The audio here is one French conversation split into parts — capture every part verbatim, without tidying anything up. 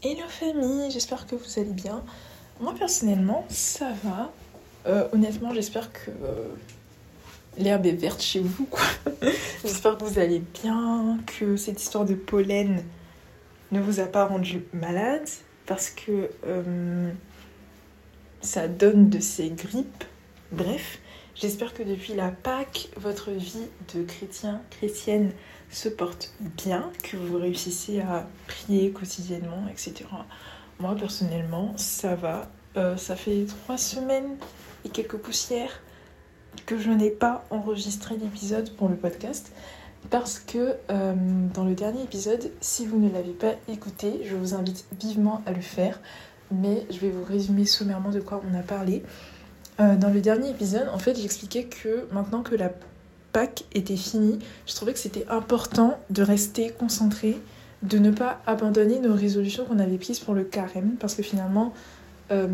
Hello famille, j'espère que vous allez bien. Moi personnellement, ça va. Euh, honnêtement, j'espère que euh, l'herbe est verte chez vous, quoi. J'espère que vous allez bien, que cette histoire de pollen ne vous a pas rendu malade, parce que euh, ça donne de ces grippes. Bref, j'espère que depuis la Pâques, votre vie de chrétien, chrétienne se porte bien, que vous réussissez à prier quotidiennement, et cetera. Moi, personnellement, ça va. Euh, ça fait trois semaines et quelques poussières que je n'ai pas enregistré l'épisode pour le podcast parce que euh, dans le dernier épisode, si vous ne l'avez pas écouté, je vous invite vivement à le faire, mais je vais vous résumer sommairement de quoi on a parlé. Euh, dans le dernier épisode, en fait, j'expliquais que maintenant que la Pâques était finie, je trouvais que c'était important de rester concentré, de ne pas abandonner nos résolutions qu'on avait prises pour le carême, parce que finalement, euh,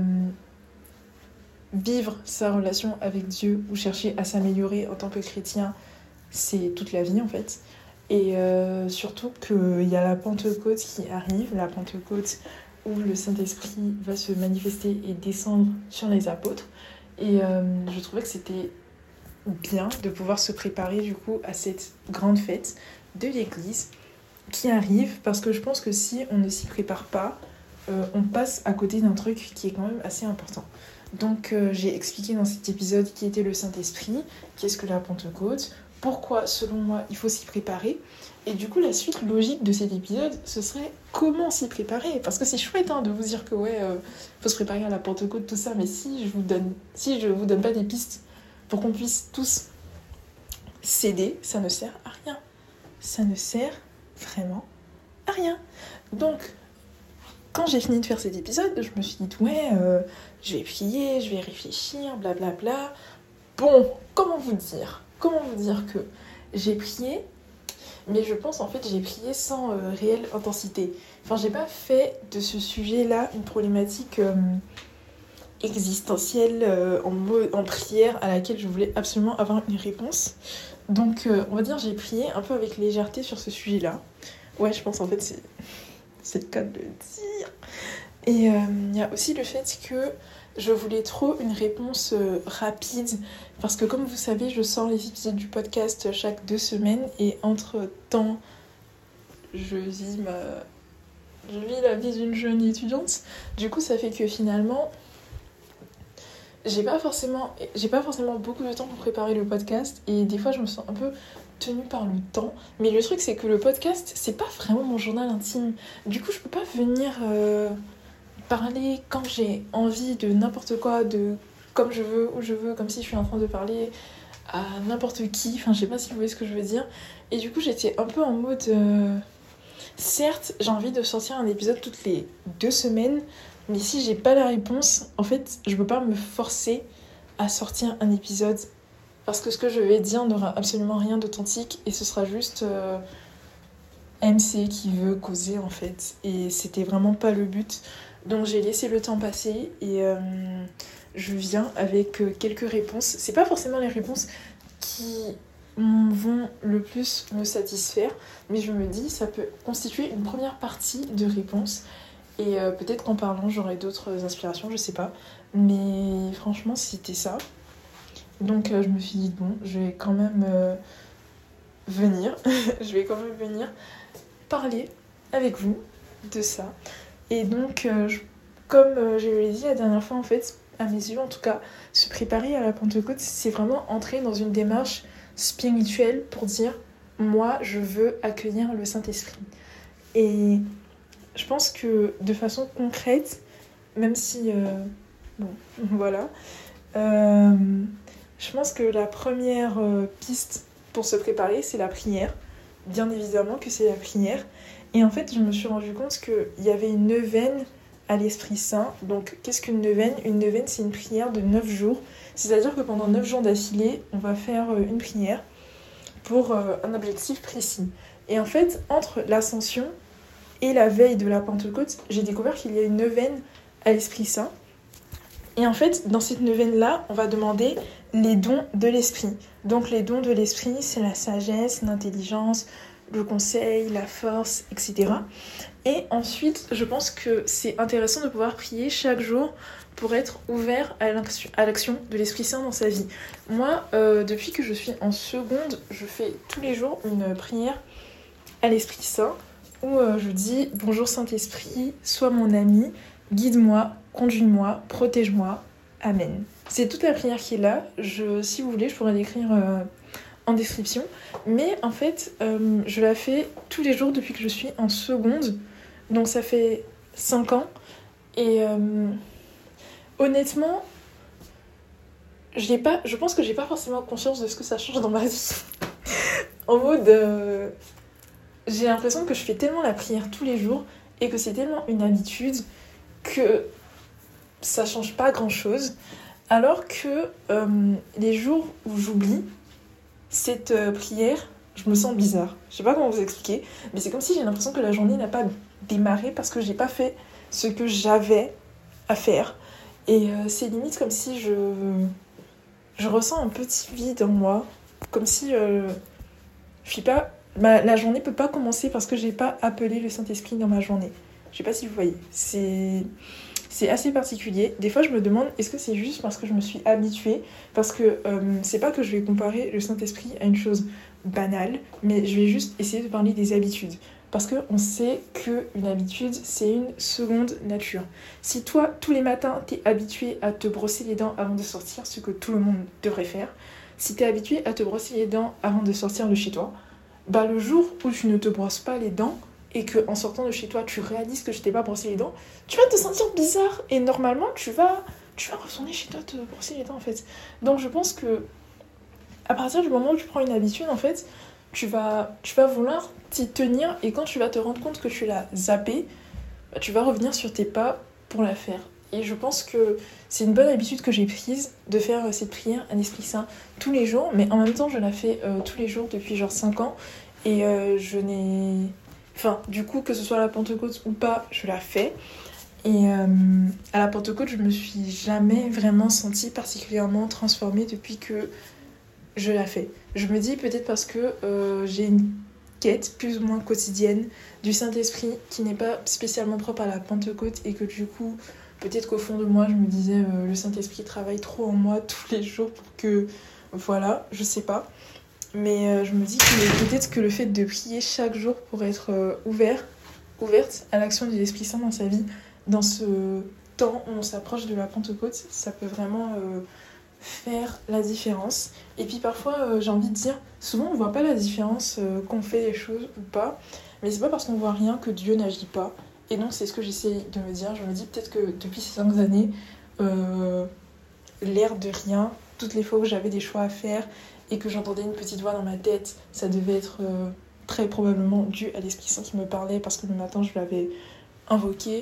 vivre sa relation avec Dieu ou chercher à s'améliorer en tant que chrétien, c'est toute la vie en fait. Et euh, surtout qu'il y a la Pentecôte qui arrive, la Pentecôte où le Saint-Esprit va se manifester et descendre sur les apôtres. Et euh, je trouvais que c'était bien de pouvoir se préparer du coup à cette grande fête de l'église qui arrive, parce que je pense que si on ne s'y prépare pas, euh, on passe à côté d'un truc qui est quand même assez important. Donc euh, j'ai expliqué dans cet épisode qui était le Saint-Esprit, qu'est-ce que la Pentecôte, pourquoi selon moi il faut s'y préparer, et du coup la suite logique de cet épisode ce serait comment s'y préparer, parce que c'est chouette hein, de vous dire que ouais euh, faut se préparer à la Pentecôte, tout ça, mais si je vous donne si je vous donne pas des pistes pour qu'on puisse tous céder, ça ne sert à rien. Ça ne sert vraiment à rien. Donc, quand j'ai fini de faire cet épisode, je me suis dit, ouais, euh, je vais prier, je vais réfléchir, blablabla. Bla bla. Bon, comment vous dire Comment vous dire que j'ai prié, mais je pense en fait j'ai prié sans euh, réelle intensité. Enfin, j'ai pas fait de ce sujet-là une problématique Euh, existentielle euh, en, mot, en prière à laquelle je voulais absolument avoir une réponse. Donc euh, on va dire j'ai prié un peu avec légèreté sur ce sujet-là. Ouais, je pense en fait c'est, c'est le cas de le dire. Et il euh, y a aussi le fait que je voulais trop une réponse euh, rapide, parce que comme vous savez, je sors les épisodes du podcast chaque deux semaines, et entre-temps, je vis ma... je vis la vie d'une jeune étudiante. Du coup, ça fait que finalement... J'ai pas forcément, j'ai pas forcément beaucoup de temps pour préparer le podcast, et des fois je me sens un peu tenue par le temps. Mais le truc c'est que le podcast c'est pas vraiment mon journal intime. Du coup je peux pas venir euh, parler quand j'ai envie de n'importe quoi, de comme je veux, où je veux, comme si je suis en train de parler à n'importe qui. Enfin je sais pas si vous voyez ce que je veux dire. Et du coup j'étais un peu en mode... Euh... Certes j'ai envie de sortir un épisode toutes les deux semaines, mais si j'ai pas la réponse, en fait, je peux pas me forcer à sortir un épisode, parce que ce que je vais dire n'aura absolument rien d'authentique, et ce sera juste euh, M C qui veut causer en fait, et c'était vraiment pas le but. Donc j'ai laissé le temps passer, et euh, je viens avec euh, quelques réponses. C'est pas forcément les réponses qui vont le plus me satisfaire, mais je me dis ça peut constituer une première partie de réponse. Et euh, peut-être qu'en parlant, j'aurai d'autres inspirations, je sais pas. Mais franchement, c'était ça. Donc euh, je me suis dit, bon, je vais quand même euh, venir. je vais quand même venir parler avec vous de ça. Et donc, euh, je, comme euh, je l'ai dit la dernière fois, en fait, à mes yeux en tout cas, se préparer à la Pentecôte, c'est vraiment entrer dans une démarche spirituelle pour dire, moi, je veux accueillir le Saint-Esprit. Et... je pense que de façon concrète, même si... Euh, bon, voilà. Euh, je pense que la première euh, piste pour se préparer, c'est la prière. Bien évidemment que c'est la prière. Et en fait, je me suis rendu compte qu'il y avait une neuvaine à l'Esprit Saint. Donc, qu'est-ce qu'une neuvaine ? Une neuvaine, c'est une prière de neuf jours. C'est-à-dire que pendant neuf jours d'affilée, on va faire euh, une prière pour euh, un objectif précis. Et en fait, entre l'Ascension et la veille de la Pentecôte, j'ai découvert qu'il y a une neuvaine à l'Esprit Saint. Et en fait, dans cette neuvaine-là, on va demander les dons de l'Esprit. Donc les dons de l'Esprit, c'est la sagesse, l'intelligence, le conseil, la force, et cetera. Et ensuite, je pense que c'est intéressant de pouvoir prier chaque jour pour être ouvert à l'action, à l'action de l'Esprit Saint dans sa vie. Moi, euh, depuis que je suis en seconde, je fais tous les jours une prière à l'Esprit Saint où euh, je dis « Bonjour Saint-Esprit, sois mon ami, guide-moi, conduis-moi, protège-moi, Amen ». C'est toute la prière qui est là. Je, si vous voulez, je pourrais l'écrire euh, en description. Mais en fait, euh, je la fais tous les jours depuis que je suis en seconde. Donc ça fait cinq ans. Et euh, honnêtement, j'ai pas, je pense que j'ai pas forcément conscience de ce que ça change dans ma vie. En mode... Euh, j'ai l'impression que je fais tellement la prière tous les jours et que c'est tellement une habitude que ça change pas grand-chose. Alors que euh, les jours où j'oublie cette euh, prière, je me sens bizarre. Je sais pas comment vous expliquer, mais c'est comme si j'ai l'impression que la journée n'a pas démarré parce que j'ai pas fait ce que j'avais à faire. Et euh, c'est limite comme si je, je ressens un petit vide en moi, comme si euh, je suis pas... Bah, la journée peut pas commencer parce que j'ai pas appelé le Saint-Esprit dans ma journée. Je sais pas si vous voyez. C'est... C'est assez particulier. Des fois, je me demande, est-ce que c'est juste parce que je me suis habituée ? Parce que euh, c'est pas que je vais comparer le Saint-Esprit à une chose banale, mais je vais juste essayer de parler des habitudes. Parce qu'on sait qu'une habitude, c'est une seconde nature. Si toi, tous les matins, t'es habitué à te brosser les dents avant de sortir, ce que tout le monde devrait faire, si t'es habitué à te brosser les dents avant de sortir de chez toi, bah le jour où tu ne te brosses pas les dents, et qu'en sortant de chez toi, tu réalises que je t'ai pas brossé les dents, tu vas te sentir bizarre. Et normalement, tu vas, tu vas retourner chez toi te brosser les dents, en fait. Donc, je pense que à partir du moment où tu prends une habitude, en fait, tu vas, tu vas vouloir t'y tenir. Et quand tu vas te rendre compte que tu l'as zappé, bah, tu vas revenir sur tes pas pour la faire. Et je pense que c'est une bonne habitude que j'ai prise de faire cette prière à l'Esprit Saint tous les jours. Mais en même temps, je la fais euh, tous les jours depuis genre cinq ans. Et euh, je n'ai... Enfin, du coup, que ce soit à la Pentecôte ou pas, je la fais. Et euh, à la Pentecôte, je me suis jamais vraiment sentie particulièrement transformée depuis que je la fais. Je me dis peut-être parce que euh, j'ai une quête plus ou moins quotidienne du Saint-Esprit qui n'est pas spécialement propre à la Pentecôte et que du coup, peut-être qu'au fond de moi, je me disais euh, le Saint-Esprit travaille trop en moi tous les jours pour que... Voilà, je sais pas. Mais euh, je me dis que peut-être que le fait de prier chaque jour pour être euh, ouvert, ouverte à l'action de l'Esprit Saint dans sa vie, dans ce temps où on s'approche de la Pentecôte, ça peut vraiment euh, faire la différence. Et puis parfois, euh, j'ai envie de dire, souvent on voit pas la différence euh, qu'on fait les choses ou pas, mais c'est pas parce qu'on voit rien que Dieu n'agit pas. Et donc c'est ce que j'essaie de me dire. Je me dis peut-être que depuis ces cinq années, euh, l'air de rien, toutes les fois où j'avais des choix à faire, et que j'entendais une petite voix dans ma tête, ça devait être euh, très probablement dû à l'Esprit Saint qui me parlait parce que le matin je l'avais invoqué.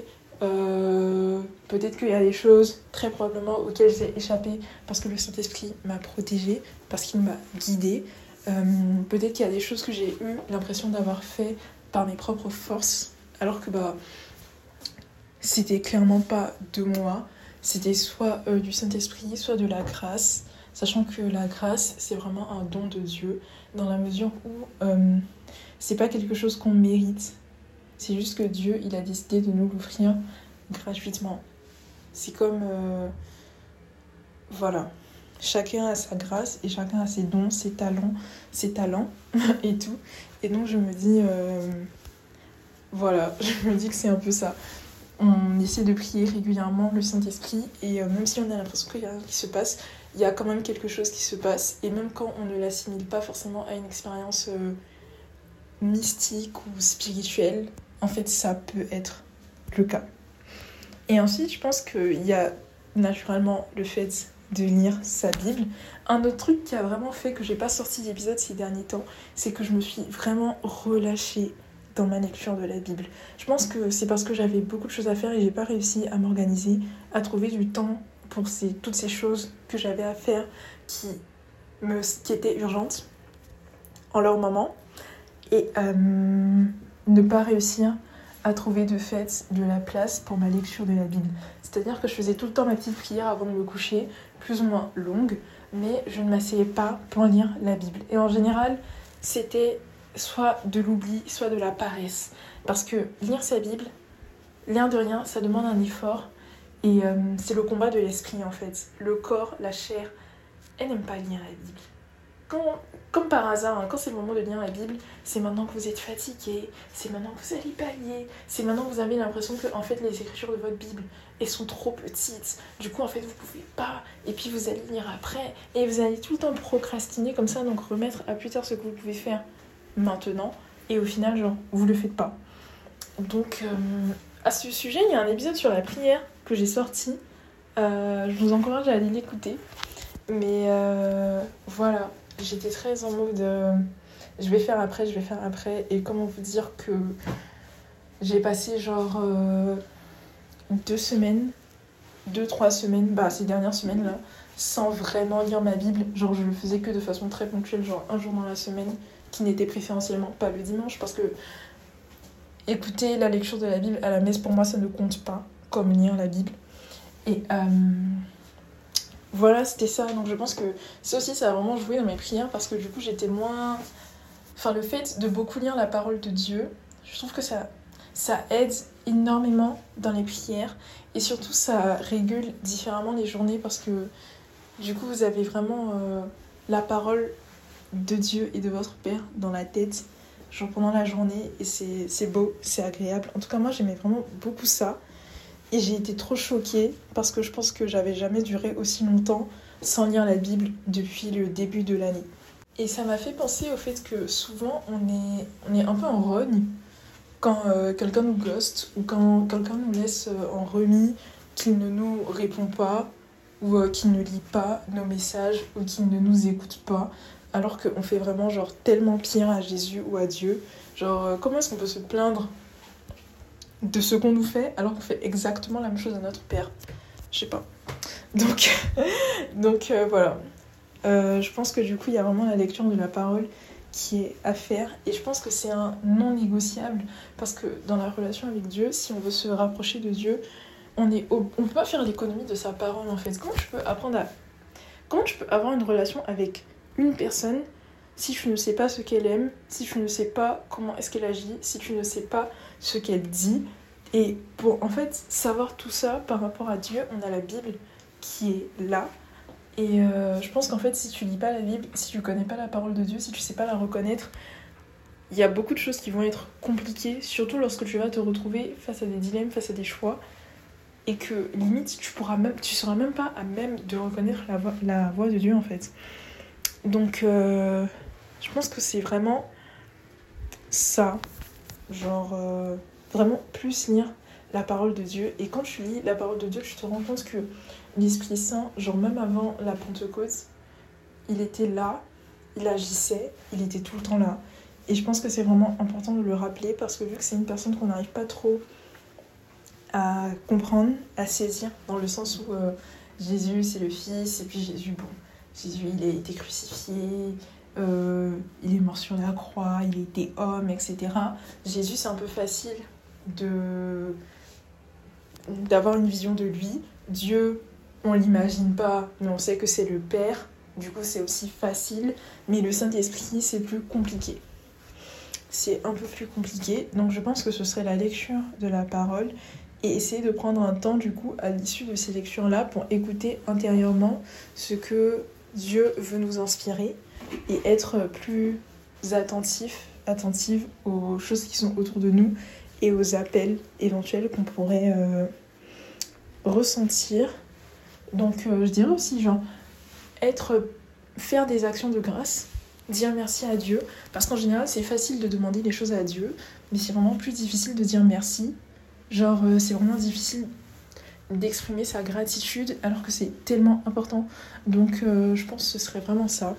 Euh, peut-être qu'il y a des choses très probablement auxquelles j'ai échappé parce que le Saint-Esprit m'a protégée, parce qu'il m'a guidée. Euh, peut-être qu'il y a des choses que j'ai eu l'impression d'avoir fait par mes propres forces, alors que bah c'était clairement pas de moi. C'était soit euh, du Saint-Esprit, soit de la grâce. Sachant que la grâce, c'est vraiment un don de Dieu, dans la mesure où euh, c'est pas quelque chose qu'on mérite. C'est juste que Dieu, il a décidé de nous l'offrir gratuitement. C'est comme... Euh, voilà. Chacun a sa grâce et chacun a ses dons, ses talents, ses talents et tout. Et donc je me dis... Euh, voilà, je me dis que c'est un peu ça. On essaie de prier régulièrement le Saint-Esprit et euh, même si on a l'impression qu'il y a rien qui se passe, il y a quand même quelque chose qui se passe. Et même quand on ne l'assimile pas forcément à une expérience euh, mystique ou spirituelle, en fait, ça peut être le cas. Et ensuite, je pense qu'il y a naturellement le fait de lire sa Bible. Un autre truc qui a vraiment fait que j'ai pas sorti d'épisode ces derniers temps, c'est que je me suis vraiment relâchée dans ma lecture de la Bible. Je pense que c'est parce que j'avais beaucoup de choses à faire et j'ai pas réussi à m'organiser, à trouver du temps pour ces, toutes ces choses que j'avais à faire qui, me, qui étaient urgentes en leur moment et euh, ne pas réussir à trouver de fait de la place pour ma lecture de la Bible. C'est-à-dire que je faisais tout le temps ma petite prière avant de me coucher, plus ou moins longue, mais je ne m'asseyais pas pour lire la Bible. Et en général, c'était soit de l'oubli, soit de la paresse. Parce que lire sa Bible, l'air de rien, ça demande un effort. Et euh, c'est le combat de l'esprit en fait. Le corps, la chair, elle n'aime pas lire la Bible. Quand, comme par hasard, hein, quand c'est le moment de lire la Bible, c'est maintenant que vous êtes fatigué, c'est maintenant que vous allez bailler, c'est maintenant que vous avez l'impression que en fait, les écritures de votre Bible, elles sont trop petites. Du coup, en fait, vous pouvez pas. Et puis, vous allez lire après. Et vous allez tout le temps procrastiner comme ça, donc remettre à plus tard ce que vous pouvez faire maintenant. Et au final, genre, vous le faites pas. Donc, euh, à ce sujet, il y a un épisode sur la prière que j'ai sorti. Euh, je vous encourage à aller l'écouter. Mais euh, voilà, j'étais très en mode euh, je vais faire après, je vais faire après. Et comment vous dire que j'ai passé genre euh, deux semaines, deux, trois semaines, bah ces dernières semaines là, sans vraiment lire ma Bible. Genre je le faisais que de façon très ponctuelle, genre un jour dans la semaine, qui n'était préférentiellement pas le dimanche, parce que écouter la lecture de la Bible à la messe, pour moi, ça ne compte pas comme lire la Bible. Et euh, voilà, c'était ça. Donc je pense que ça aussi, ça a vraiment joué dans mes prières, parce que du coup, j'étais moins... Enfin, le fait de beaucoup lire la parole de Dieu, je trouve que ça, ça aide énormément dans les prières. Et surtout, ça régule différemment les journées, parce que du coup, vous avez vraiment euh, la parole de Dieu et de votre Père dans la tête, genre pendant la journée, et c'est, c'est beau, c'est agréable. En tout cas, moi, j'aimais vraiment beaucoup ça. Et j'ai été trop choquée, parce que je pense que j'avais jamais duré aussi longtemps sans lire la Bible depuis le début de l'année. Et ça m'a fait penser au fait que souvent, on est, on est un peu en rogne quand euh, quelqu'un nous ghost, ou quand quelqu'un nous laisse euh, en remis, qu'il ne nous répond pas, ou euh, qu'il ne lit pas nos messages, ou qu'il ne nous écoute pas, alors qu'on fait vraiment genre tellement pire à Jésus ou à Dieu. Genre, euh, comment est-ce qu'on peut se plaindre de ce qu'on nous fait alors qu'on fait exactement la même chose à notre Père? Je sais pas. Donc, donc euh, voilà. Euh, je pense que du coup, il y a vraiment la lecture de la parole qui est à faire. Et je pense que c'est un non négociable. Parce que dans la relation avec Dieu, si on veut se rapprocher de Dieu, on est au... on peut pas faire l'économie de sa parole en fait. Comment je peux apprendre à... Comment tu peux avoir une relation avec une personne si tu ne sais pas ce qu'elle aime, si tu ne sais pas comment est-ce qu'elle agit, si tu ne sais pas ce qu'elle dit? Et pour en fait savoir tout ça par rapport à Dieu, on a la Bible qui est là. Et euh, je pense qu'en fait, si tu lis pas la Bible, si tu connais pas la parole de Dieu, si tu sais pas la reconnaître, il y a beaucoup de choses qui vont être compliquées, surtout lorsque tu vas te retrouver face à des dilemmes, face à des choix, et que limite tu pourras même, tu seras même pas à même de reconnaître la voix, la voix de Dieu en fait. Donc euh, je pense que c'est vraiment ça, genre euh, vraiment plus lire la parole de Dieu. Et quand tu lis la parole de Dieu, tu te rends compte que l'Esprit Saint, genre même avant la Pentecôte, il était là, il agissait, il était tout le temps là. Et je pense que c'est vraiment important de le rappeler, parce que vu que c'est une personne qu'on n'arrive pas trop à comprendre, à saisir, dans le sens où euh, Jésus c'est le Fils, et puis Jésus, bon, Jésus il a été crucifié, euh, il est mort sur la croix, il était homme, et cetera. Jésus, c'est un peu facile de... d'avoir une vision de lui. Dieu, on l'imagine pas, mais on sait que c'est le Père, du coup c'est aussi facile, mais le Saint-Esprit c'est plus compliqué. C'est un peu plus compliqué, donc je pense que ce serait la lecture de la parole, et essayer de prendre un temps du coup à l'issue de ces lectures-là pour écouter intérieurement ce que Dieu veut nous inspirer, et être plus attentif, attentive aux choses qui sont autour de nous, et aux appels éventuels qu'on pourrait euh, ressentir. Donc euh, je dirais aussi genre être, faire des actions de grâce, dire merci à Dieu, parce qu'en général c'est facile de demander des choses à Dieu, mais c'est vraiment plus difficile de dire merci. Genre euh, c'est vraiment difficile d'exprimer sa gratitude alors que c'est tellement important. Donc euh, je pense que ce serait vraiment ça,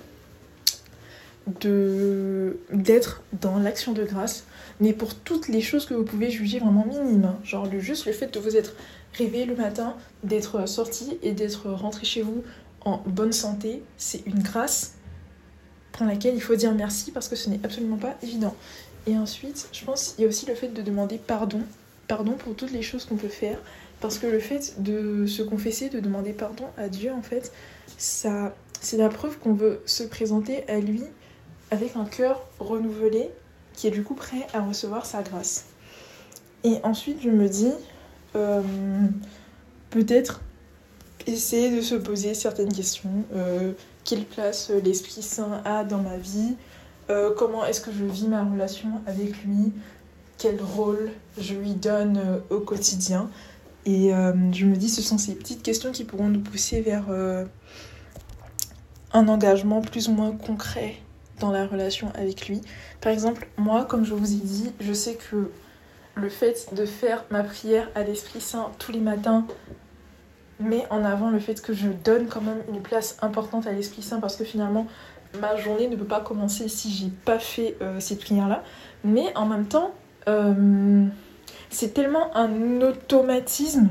de d'être dans l'action de grâce, mais pour toutes les choses que vous pouvez juger vraiment minimes, hein. Genre le, juste le fait de vous être réveillé le matin, d'être sorti et d'être rentré chez vous en bonne santé, c'est une grâce pour laquelle il faut dire merci, parce que ce n'est absolument pas évident. Et ensuite, je pense qu'il y a aussi le fait de demander pardon, pardon pour toutes les choses qu'on peut faire, parce que le fait de se confesser, de demander pardon à Dieu, en fait, ça, c'est la preuve qu'on veut se présenter à lui avec un cœur renouvelé qui est du coup prêt à recevoir sa grâce. Et ensuite, je me dis, euh, peut-être essayer de se poser certaines questions. Euh, quelle place l'Esprit Saint a dans ma vie ? euh, Comment est-ce que je vis ma relation avec lui ? Quel rôle je lui donne euh, au quotidien ? Et euh, je me dis, ce sont ces petites questions qui pourront nous pousser vers euh, un engagement plus ou moins concret dans la relation avec lui. Par exemple, moi, comme je vous ai dit, je sais que le fait de faire ma prière à l'Esprit Saint tous les matins met en avant le fait que je donne quand même une place importante à l'Esprit Saint, parce que finalement, ma journée ne peut pas commencer si j'ai pas fait euh, cette prière-là. Mais en même temps, euh, c'est tellement un automatisme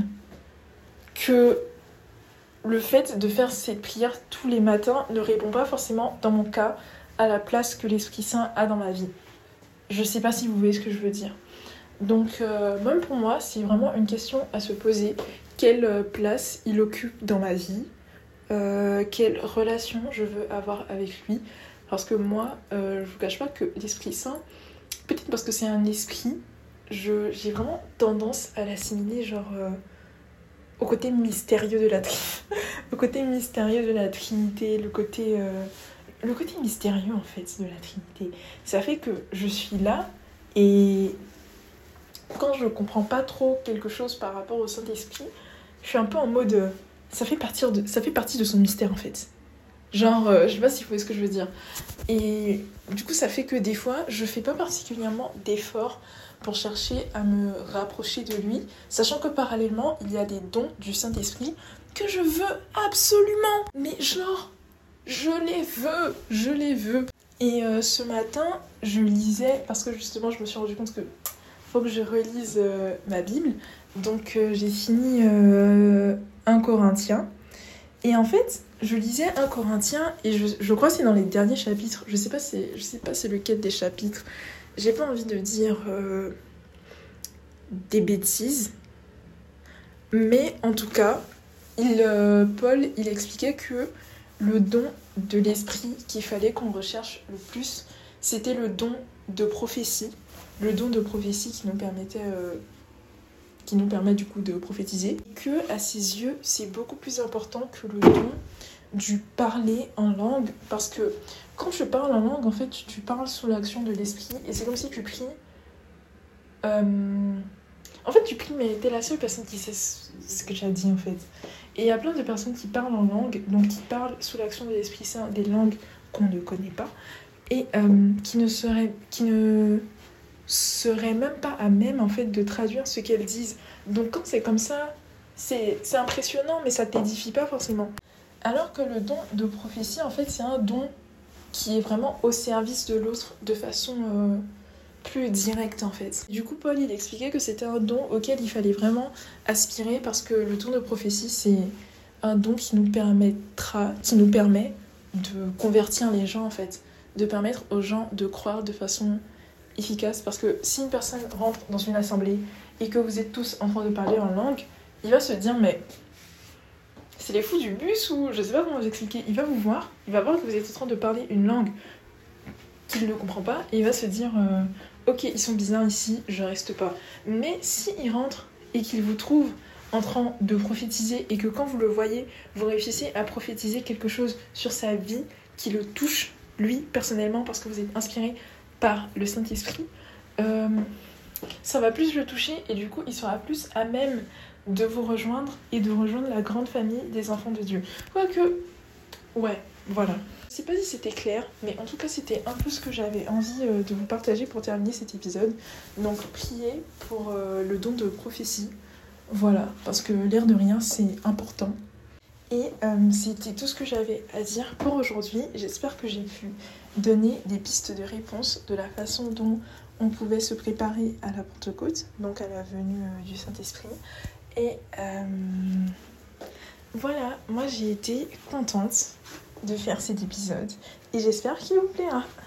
que le fait de faire cette prière tous les matins ne répond pas forcément, dans mon cas, à la place que l'Esprit Saint a dans ma vie. Je sais pas si vous voyez ce que je veux dire. Donc, euh, même pour moi, c'est vraiment une question à se poser. Quelle place il occupe dans ma vie ? euh, Quelle relation je veux avoir avec lui ? Parce que moi, euh, je vous cache pas que l'Esprit Saint, peut-être parce que c'est un esprit, je, j'ai vraiment tendance à l'assimiler genre euh, au côté mystérieux de la Trinité. au côté mystérieux de la Trinité, le côté, euh, le côté mystérieux en fait de la Trinité. Ça fait que je suis là et quand je comprends pas trop quelque chose par rapport au Saint-Esprit, je suis un peu en mode euh, ça fait partie de ça fait partie de son mystère en fait. Genre euh, je sais pas si vous voyez ce que je veux dire. Et du coup ça fait que des fois je fais pas particulièrement d'efforts pour chercher à me rapprocher de lui, sachant que parallèlement il y a des dons du Saint-Esprit que je veux absolument, mais genre je les veux, je les veux. Et euh, ce matin je lisais, parce que justement je me suis rendu compte que faut que je relise euh, ma Bible. Donc euh, j'ai fini euh, un Corinthien. Et en fait, je lisais un Corinthien et je, je crois que c'est dans les derniers chapitres. Je sais pas c'est, je sais pas c'est lequel des chapitres. J'ai pas envie de dire euh, des bêtises. Mais en tout cas, il, euh, Paul, il expliquait que le don de l'esprit qu'il fallait qu'on recherche le plus, c'était le don de prophétie. Le don de prophétie qui nous permettait, euh, qui nous permet du coup de prophétiser, que à ses yeux c'est beaucoup plus important que le don du parler en langue, parce que quand tu parles en langue en fait tu, tu parles sous l'action de l'esprit et c'est comme si tu pries. Euh... En fait tu pries mais t'es la seule personne qui sait ce que tu as dit en fait. Et il y a plein de personnes qui parlent en langue, donc qui parlent sous l'action de l'Esprit Saint des langues qu'on ne connaît pas et euh, qui ne seraient qui ne serait même pas à même en fait de traduire ce qu'elles disent. Donc quand c'est comme ça, c'est, c'est impressionnant, mais ça t'édifie pas forcément. Alors que le don de prophétie, en fait, c'est un don qui est vraiment au service de l'autre de façon euh, plus directe en fait. Du coup, Paul, il expliquait que c'était un don auquel il fallait vraiment aspirer, parce que le don de prophétie, c'est un don qui nous permettra, qui nous permet de convertir les gens en fait, de permettre aux gens de croire de façon efficace, parce que si une personne rentre dans une assemblée et que vous êtes tous en train de parler en langue, il va se dire mais c'est les fous du bus ou je sais pas comment vous expliquer. Il va vous voir, il va voir que vous êtes en train de parler une langue qu'il ne comprend pas et il va se dire euh, ok ils sont bizarres ici, je reste pas. Mais si il rentre et qu'il vous trouve en train de prophétiser et que quand vous le voyez vous réussissez à prophétiser quelque chose sur sa vie qui le touche lui personnellement parce que vous êtes inspiré par le Saint-Esprit, euh, ça va plus le toucher et du coup il sera plus à même de vous rejoindre et de rejoindre la grande famille des enfants de Dieu. Quoique, ouais, voilà. Je sais pas si c'était clair, mais en tout cas c'était un peu ce que j'avais envie euh, de vous partager pour terminer cet épisode. Donc priez pour euh, le don de prophétie, voilà, parce que l'air de rien c'est important. Et euh, c'était tout ce que j'avais à dire pour aujourd'hui. J'espère que j'ai pu donner des pistes de réponse de la façon dont on pouvait se préparer à la Pentecôte, donc à la venue euh, du Saint-Esprit. Et euh, voilà, moi j'ai été contente de faire cet épisode et j'espère qu'il vous plaira.